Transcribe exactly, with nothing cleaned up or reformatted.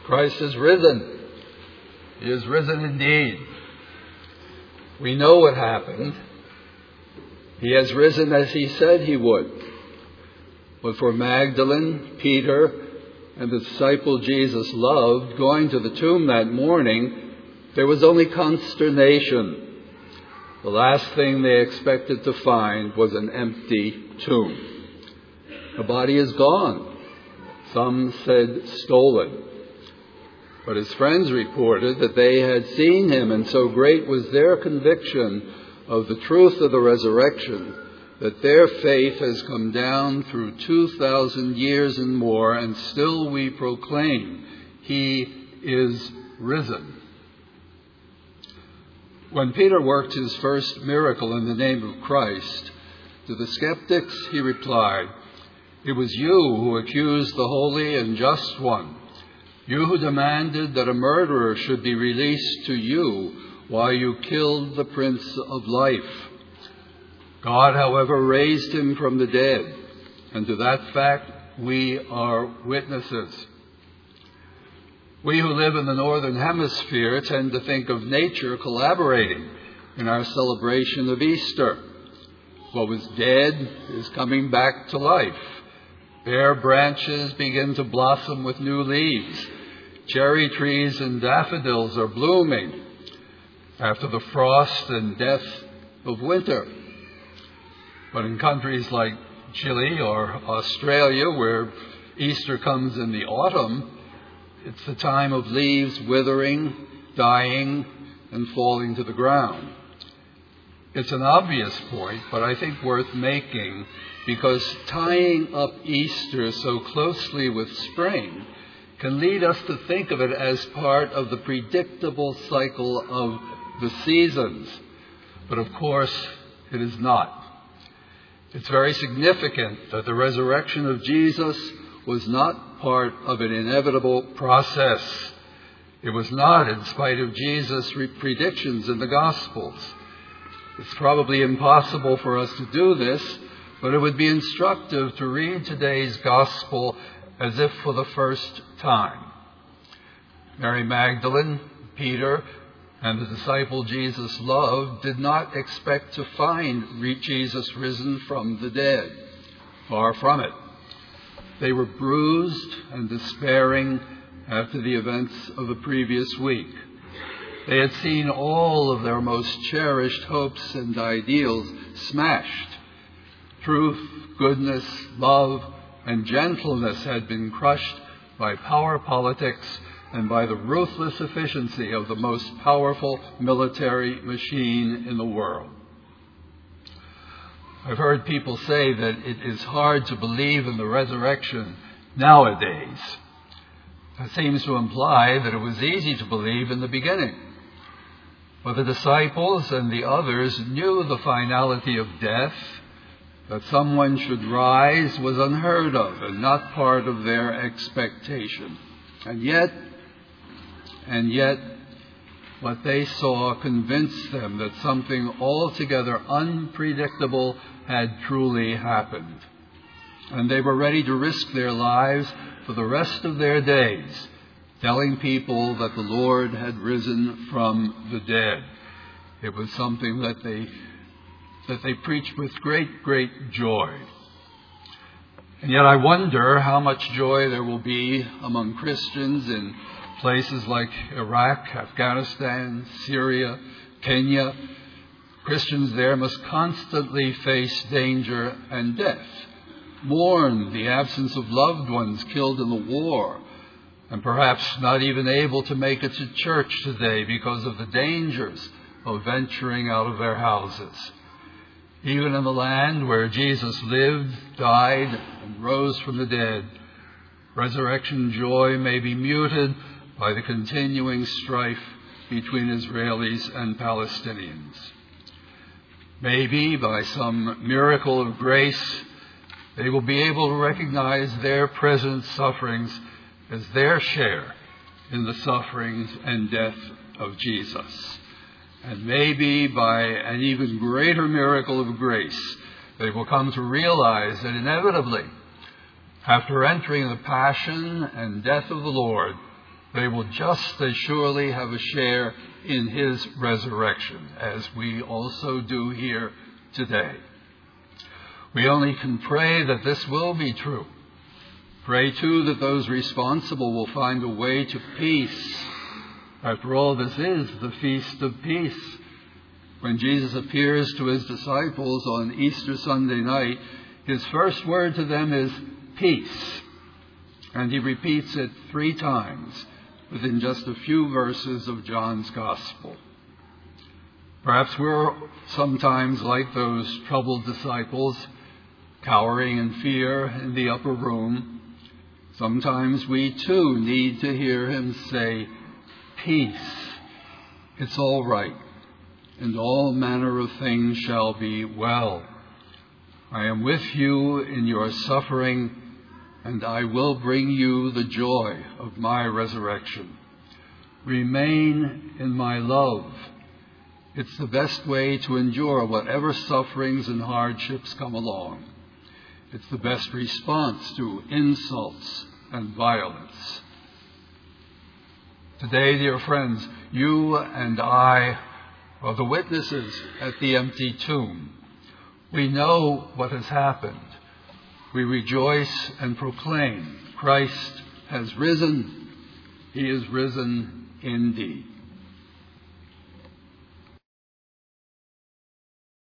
Christ is risen. He is risen indeed. We know what happened. He has risen as he said he would. But for Magdalene, Peter, and the disciple Jesus loved, going to the tomb that morning, there was only consternation. The last thing they expected to find was an empty tomb. The body is gone. Some said stolen. But his friends reported that they had seen him, and so great was their conviction of the truth of the resurrection that their faith has come down through two thousand years and more, and still we proclaim, he is risen. When Peter worked his first miracle in the name of Christ, to the skeptics he replied, "It was you who accused the holy and just one. You who demanded that a murderer should be released to you while you killed the Prince of Life. God, however, raised him from the dead, and to that fact we are witnesses." We who live in the Northern Hemisphere tend to think of nature collaborating in our celebration of Easter. What was dead is coming back to life. Bare branches begin to blossom with new leaves. Cherry trees and daffodils are blooming after the frost and death of winter. But in countries like Chile or Australia, where Easter comes in the autumn, it's the time of leaves withering, dying, and falling to the ground. It's an obvious point, but I think worth making, because tying up Easter so closely with spring can lead us to think of it as part of the predictable cycle of the seasons. But of course, it is not. It's very significant that the resurrection of Jesus was not part of an inevitable process. It was not, in spite of Jesus' predictions in the Gospels. It's probably impossible for us to do this, but it would be instructive to read today's Gospel as if for the first time. Mary Magdalene, Peter, and the disciple Jesus loved did not expect to find Jesus risen from the dead. Far from it. They were bruised and despairing after the events of the previous week. They had seen all of their most cherished hopes and ideals smashed. Truth, goodness, love, and gentleness had been crushed by power politics and by the ruthless efficiency of the most powerful military machine in the world. I've heard people say that it is hard to believe in the resurrection nowadays. That seems to imply that it was easy to believe in the beginning. But the disciples and the others knew the finality of death. That someone should rise was unheard of and not part of their expectation. And yet, and yet, what they saw convinced them that something altogether unpredictable had truly happened. And they were ready to risk their lives for the rest of their days, telling people that the Lord had risen from the dead. It was something that they that they preached with great, great joy. And yet I wonder how much joy there will be among Christians in places like Iraq, Afghanistan, Syria, Kenya. Christians there must constantly face danger and death, mourn the absence of loved ones killed in the war, and perhaps not even able to make it to church today because of the dangers of venturing out of their houses. Even in the land where Jesus lived, died, and rose from the dead, resurrection joy may be muted by the continuing strife between Israelis and Palestinians. Maybe by some miracle of grace, they will be able to recognize their present sufferings as their share in the sufferings and death of Jesus. And maybe by an even greater miracle of grace, they will come to realize that inevitably, after entering the passion and death of the Lord, they will just as surely have a share in his resurrection, as we also do here today. We only can pray that this will be true. Pray, too, that those responsible will find a way to peace. After all, this is the Feast of Peace. When Jesus appears to his disciples on Easter Sunday night, his first word to them is peace. And he repeats it three times within just a few verses of John's Gospel. Perhaps we're sometimes like those troubled disciples, cowering in fear in the upper room. Sometimes we too need to hear him say, peace, it's all right, and all manner of things shall be well. I am with you in your suffering, and I will bring you the joy of my resurrection. Remain in my love. It's the best way to endure whatever sufferings and hardships come along. It's the best response to insults and violence. Today, dear friends, you and I are the witnesses at the empty tomb. We know what has happened. We rejoice and proclaim Christ has risen. He is risen indeed.